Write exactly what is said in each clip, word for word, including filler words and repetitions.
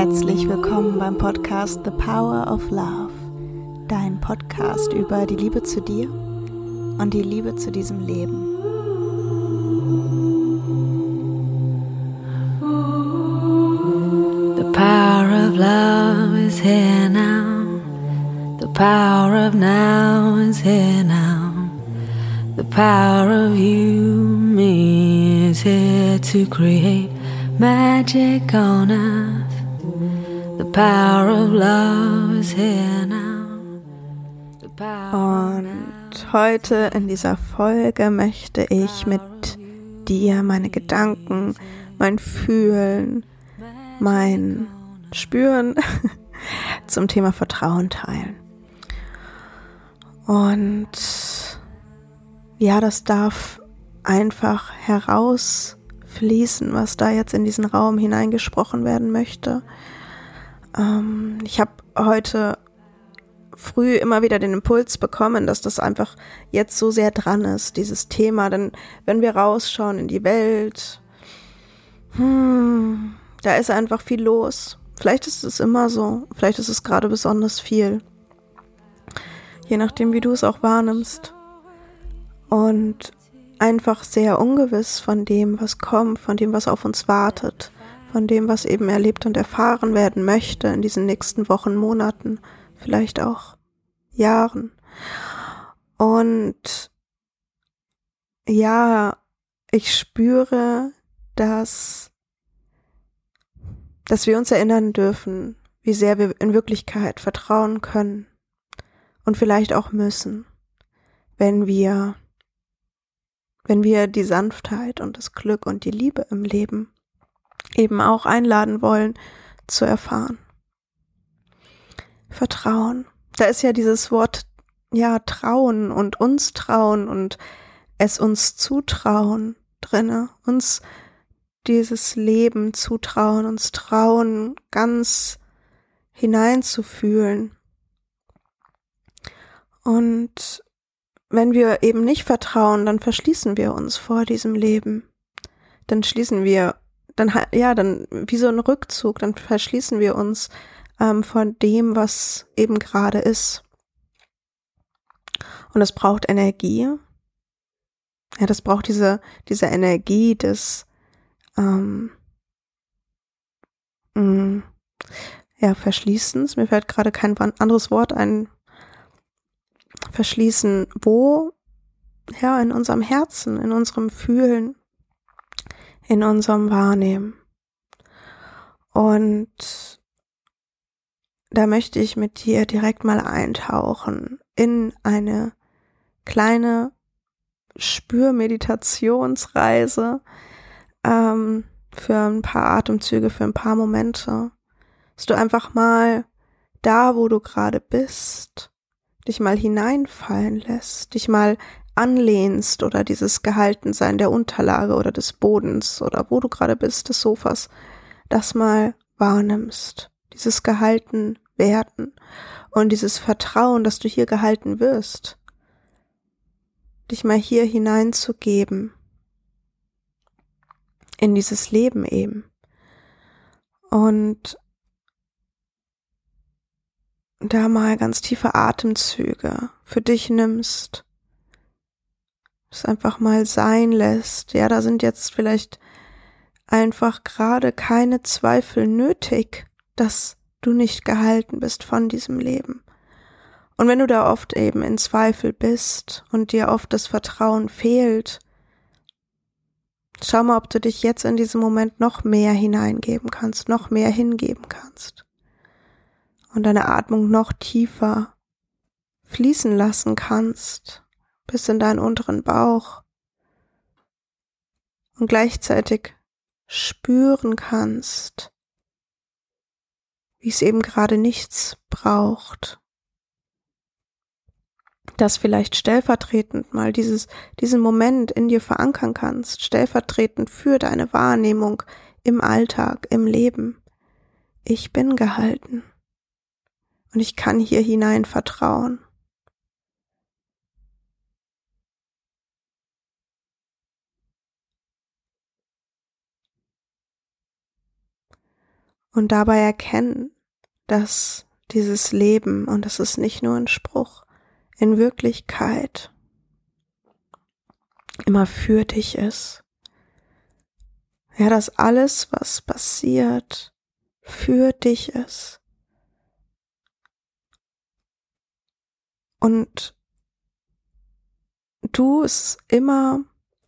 Herzlich willkommen beim Podcast The Power of Love, dein Podcast über die Liebe zu dir und die Liebe zu diesem Leben. The power of love is here now. The power of now is here now. The power of you, me is here to create magic on earth. The power of love is here now. The power Und heute in dieser Folge möchte ich mit dir meine Gedanken, mein Fühlen, mein Spüren zum Thema Vertrauen teilen. Und ja, das darf einfach herausfließen, was da jetzt in diesen Raum hineingesprochen werden möchte. Ähm, ich habe heute früh immer wieder den Impuls bekommen, dass das einfach jetzt so sehr dran ist, dieses Thema. Denn wenn wir rausschauen in die Welt, hm, da ist einfach viel los. Vielleicht ist es immer so, vielleicht ist es gerade besonders viel. Je nachdem, wie du es auch wahrnimmst. Und einfach sehr ungewiss von dem, was kommt, von dem, was auf uns wartet, von dem, was eben erlebt und erfahren werden möchte in diesen nächsten Wochen, Monaten, vielleicht auch Jahren. Und ja, ich spüre, dass, dass wir uns erinnern dürfen, wie sehr wir in Wirklichkeit vertrauen können und vielleicht auch müssen, wenn wir wenn wir die Sanftheit und das Glück und die Liebe im Leben eben auch einladen wollen, zu erfahren. Vertrauen. Da ist ja dieses Wort, ja, trauen und uns trauen und es uns zutrauen drinne, uns dieses Leben zutrauen, uns trauen, ganz hineinzufühlen. Und wenn wir eben nicht vertrauen, dann verschließen wir uns vor diesem Leben. Dann schließen wir, dann ja, dann wie so ein Rückzug, dann verschließen wir uns ähm, von dem, was eben gerade ist. Und es braucht Energie. Ja, das braucht diese diese Energie des ähm, mh, ja, Verschließens. Mir fällt gerade kein anderes Wort ein. Verschließen, wo? Ja, in unserem Herzen, in unserem Fühlen, in unserem Wahrnehmen. Und da möchte ich mit dir direkt mal eintauchen in eine kleine Spürmeditationsreise ähm, für ein paar Atemzüge, für ein paar Momente, dass du einfach mal da, wo du gerade bist, dich mal hineinfallen lässt, dich mal anlehnst oder dieses Gehaltensein der Unterlage oder des Bodens oder wo du gerade bist, des Sofas, das mal wahrnimmst, dieses gehalten werden und dieses Vertrauen, dass du hier gehalten wirst, dich mal hier hineinzugeben in dieses Leben eben. Und da mal ganz tiefe Atemzüge für dich nimmst, es einfach mal sein lässt. Ja, da sind jetzt vielleicht einfach gerade keine Zweifel nötig, dass du nicht gehalten bist von diesem Leben. Und wenn du da oft eben in Zweifel bist und dir oft das Vertrauen fehlt, schau mal, ob du dich jetzt in diesem Moment noch mehr hineingeben kannst, noch mehr hingeben kannst. Und deine Atmung noch tiefer fließen lassen kannst, bis in deinen unteren Bauch und gleichzeitig spüren kannst, wie es eben gerade nichts braucht. Dass vielleicht stellvertretend mal dieses, diesen Moment in dir verankern kannst, stellvertretend für deine Wahrnehmung im Alltag, im Leben. Ich bin gehalten. Und ich kann hier hinein vertrauen. Und dabei erkennen, dass dieses Leben, und das ist nicht nur ein Spruch, in Wirklichkeit immer für dich ist. Ja, dass alles, was passiert, für dich ist. Und du es immer,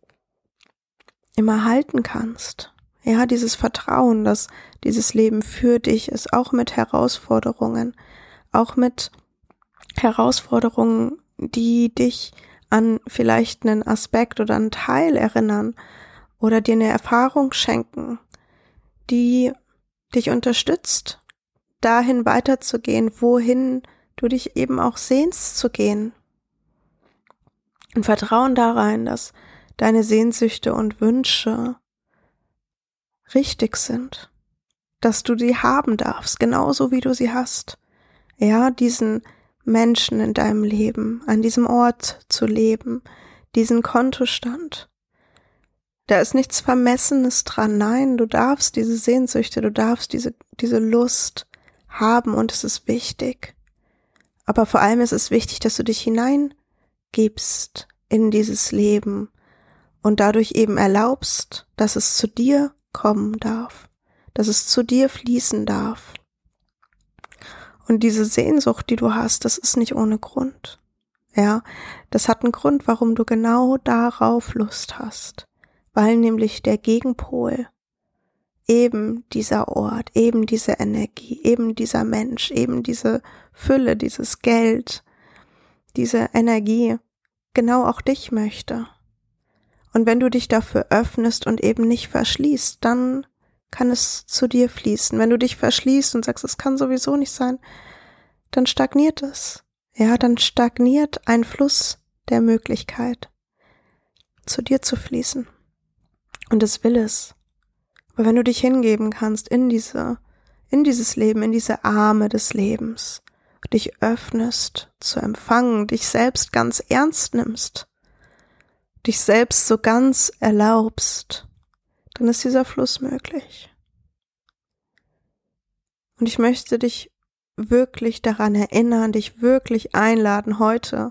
immer halten kannst. Ja, dieses Vertrauen, dass dieses Leben für dich ist, auch mit Herausforderungen, auch mit Herausforderungen, die dich an vielleicht einen Aspekt oder einen Teil erinnern oder dir eine Erfahrung schenken, die dich unterstützt, dahin weiterzugehen, wohin du dich eben auch sehnst zu gehen. Und Vertrauen da rein, dass deine Sehnsüchte und Wünsche richtig sind, dass du sie haben darfst, genauso wie du sie hast. Ja, diesen Menschen in deinem Leben, an diesem Ort zu leben, diesen Kontostand. Da ist nichts Vermessenes dran. Nein, du darfst diese Sehnsüchte, du darfst diese, diese Lust haben und es ist wichtig. Aber vor allem ist es wichtig, dass du dich hineingibst in dieses Leben und dadurch eben erlaubst, dass es zu dir kommen darf, dass es zu dir fließen darf. Und diese Sehnsucht, die du hast, das ist nicht ohne Grund. Ja, das hat einen Grund, warum du genau darauf Lust hast, weil nämlich der Gegenpol eben dieser Ort, eben diese Energie, eben dieser Mensch, eben diese Fülle, dieses Geld, diese Energie genau auch dich möchte. Und wenn du dich dafür öffnest und eben nicht verschließt, dann kann es zu dir fließen. Wenn du dich verschließt und sagst, es kann sowieso nicht sein, dann stagniert es. Ja, dann stagniert ein Fluss der Möglichkeit, zu dir zu fließen. Und es will es. Aber wenn du dich hingeben kannst in diese, in dieses Leben, in diese Arme des Lebens, dich öffnest zu empfangen, dich selbst ganz ernst nimmst, dich selbst so ganz erlaubst, dann ist dieser Fluss möglich. Und ich möchte dich wirklich daran erinnern, dich wirklich einladen, heute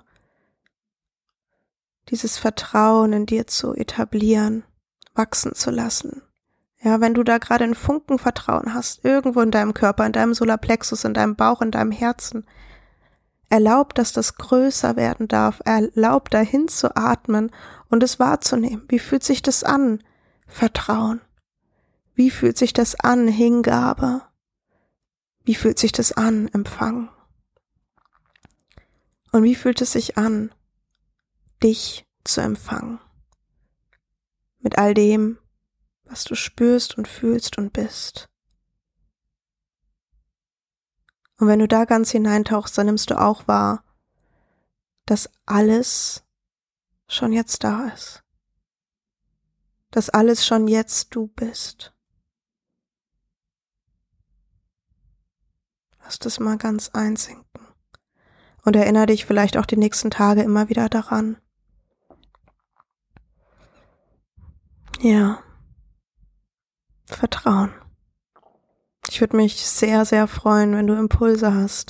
dieses Vertrauen in dir zu etablieren, wachsen zu lassen. Ja, wenn du da gerade einen Funken Vertrauen hast, irgendwo in deinem Körper, in deinem Solarplexus, in deinem Bauch, in deinem Herzen, erlaub, dass das größer werden darf, erlaub dahin zu atmen und es wahrzunehmen. Wie fühlt sich das an? Vertrauen. Wie fühlt sich das an? Hingabe. Wie fühlt sich das an? Empfang. Und wie fühlt es sich an, dich zu empfangen? Mit all dem, was du spürst und fühlst und bist. Und wenn du da ganz hineintauchst, dann nimmst du auch wahr, dass alles schon jetzt da ist. Dass alles schon jetzt du bist. Lass das mal ganz einsinken. Und erinnere dich vielleicht auch die nächsten Tage immer wieder daran. Ja. Vertrauen. Ich würde mich sehr, sehr freuen, wenn du Impulse hast,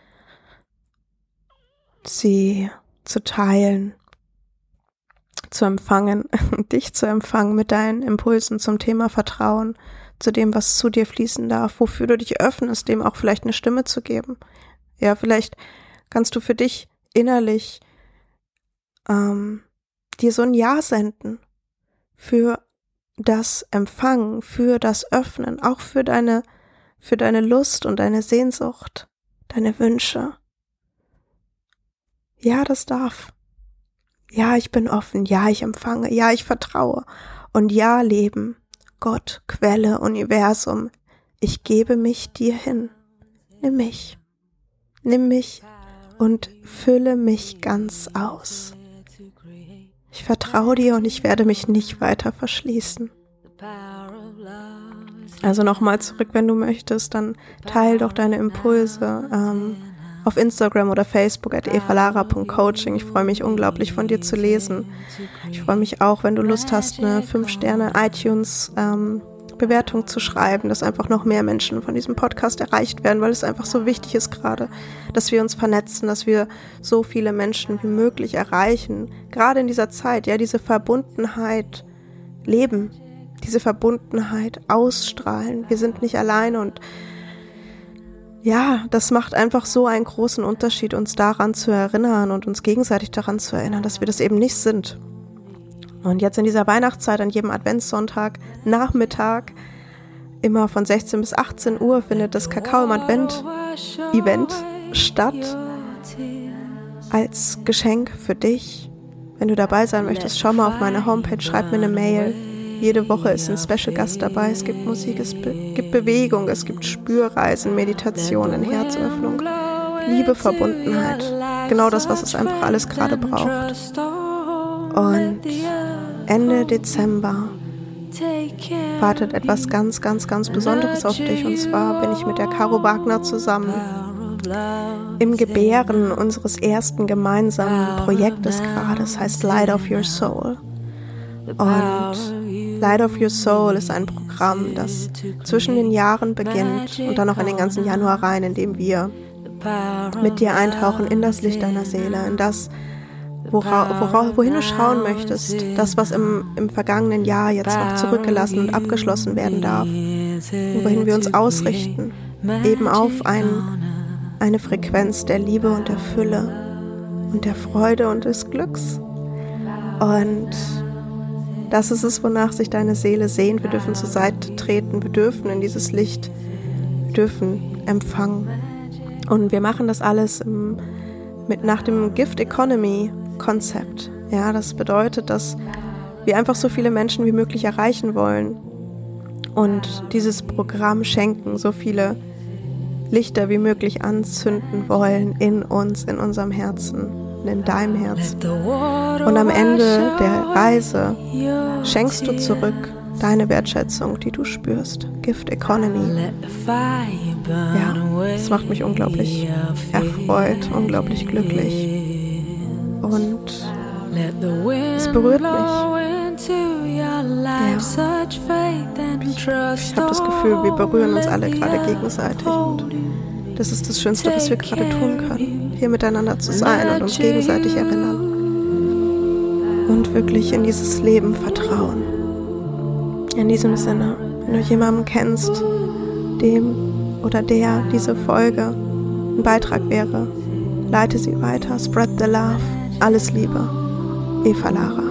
sie zu teilen, zu empfangen, dich zu empfangen mit deinen Impulsen zum Thema Vertrauen, zu dem, was zu dir fließen darf, wofür du dich öffnest, dem auch vielleicht eine Stimme zu geben. Ja, vielleicht kannst du für dich innerlich ähm, dir so ein Ja senden für das Empfangen, für das Öffnen, auch für deine, für deine Lust und deine Sehnsucht, deine Wünsche. Ja, das darf. Ja, ich bin offen. Ja, ich empfange. Ja, ich vertraue. Und ja, Leben, Gott, Quelle, Universum, ich gebe mich dir hin. Nimm mich. Nimm mich und fülle mich ganz aus. Ich vertraue dir und ich werde mich nicht weiter verschließen. Also nochmal zurück, wenn du möchtest, dann teil doch deine Impulse ähm, auf Instagram oder Facebook at evalara punkt coaching. Ich freue mich unglaublich, von dir zu lesen. Ich freue mich auch, wenn du Lust hast, eine fünf Sterne iTunes ähm, Bewertung zu schreiben, dass einfach noch mehr Menschen von diesem Podcast erreicht werden, weil es einfach so wichtig ist gerade, dass wir uns vernetzen, dass wir so viele Menschen wie möglich erreichen, gerade in dieser Zeit, ja, diese Verbundenheit leben, diese Verbundenheit ausstrahlen. Wir sind nicht alleine und ja, das macht einfach so einen großen Unterschied, uns daran zu erinnern und uns gegenseitig daran zu erinnern, dass wir das eben nicht sind. Und jetzt in dieser Weihnachtszeit, an jedem Adventssonntag, Nachmittag, immer von sechzehn bis achtzehn Uhr findet das Kakao im Advent Event statt, als Geschenk für dich. Wenn du dabei sein möchtest, schau mal auf meine Homepage, schreib mir eine Mail. Jede Woche ist ein Special-Gast dabei, es gibt Musik, es be- gibt Bewegung, es gibt Spürreisen, Meditationen, Herzöffnung, Liebe, Verbundenheit. Genau das, was es einfach alles gerade braucht. Und Ende Dezember wartet etwas ganz, ganz, ganz Besonderes auf dich. Und zwar bin ich mit der Caro Wagner zusammen im Gebären unseres ersten gemeinsamen Projektes gerade. Das heißt Light of Your Soul. Und Light of Your Soul ist ein Programm, das zwischen den Jahren beginnt und dann auch in den ganzen Januar rein, in dem wir mit dir eintauchen in das Licht deiner Seele, in das, wora, wora, wohin du schauen möchtest, das, was im, im vergangenen Jahr jetzt noch zurückgelassen und abgeschlossen werden darf, und wohin wir uns ausrichten, eben auf ein, eine Frequenz der Liebe und der Fülle und der Freude und des Glücks. Und das ist es, wonach sich deine Seele sehnt. Wir dürfen zur Seite treten, wir dürfen in dieses Licht, wir dürfen empfangen. Und wir machen das alles im, mit, nach dem Gift Economy Konzept. Ja, das bedeutet, dass wir einfach so viele Menschen wie möglich erreichen wollen und dieses Programm schenken, so viele Lichter wie möglich anzünden wollen in uns, in unserem Herzen, in deinem Herzen. Und am Ende der Reise schenkst du zurück deine Wertschätzung, die du spürst. Gift Economy. Ja, das macht mich unglaublich erfreut, unglaublich glücklich. Und es berührt mich. Ja. Ich, ich habe das Gefühl, wir berühren uns alle gerade gegenseitig. Und das ist das Schönste, was wir gerade tun können. Hier miteinander zu sein und uns gegenseitig erinnern. Und wirklich in dieses Leben vertrauen. In diesem Sinne, wenn du jemanden kennst, dem oder der diese Folge ein Beitrag wäre, leite sie weiter, spread the love, alles Liebe, Eva Lara.